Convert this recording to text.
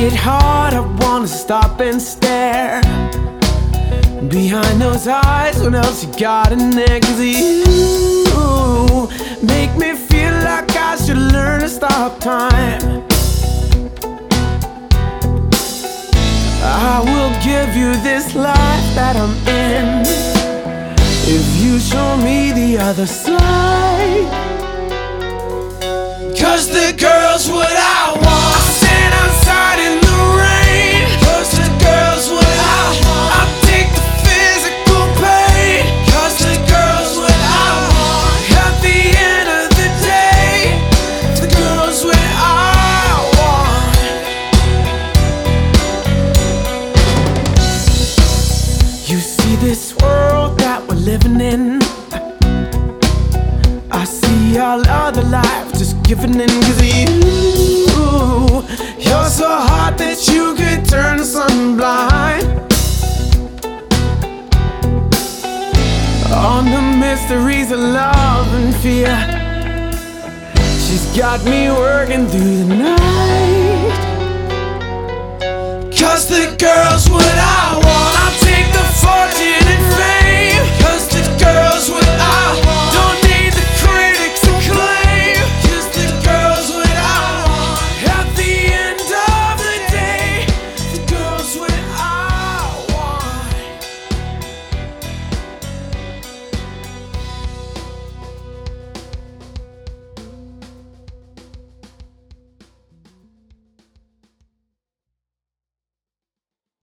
it hard, I wanna stop and stare. Behind those eyes, what else you got in there? 'Cause you make me feel like I should learn to stop time. I will give you this life that I'm in if you show me the other side. 'Cause the girl's what I want. I stand outside in the rain. 'Cause the girl's what I want. I take the physical pain. 'Cause the girl's what I want. At the end of the day, the girl's what I want. You see this world that we're living in, I see all other life just giving in. 'Cause you're so hot that you could turn the sun blind. On the mysteries of love and fear, she's got me working through the night. 'Cause the girl's what I want. I'll take the fortune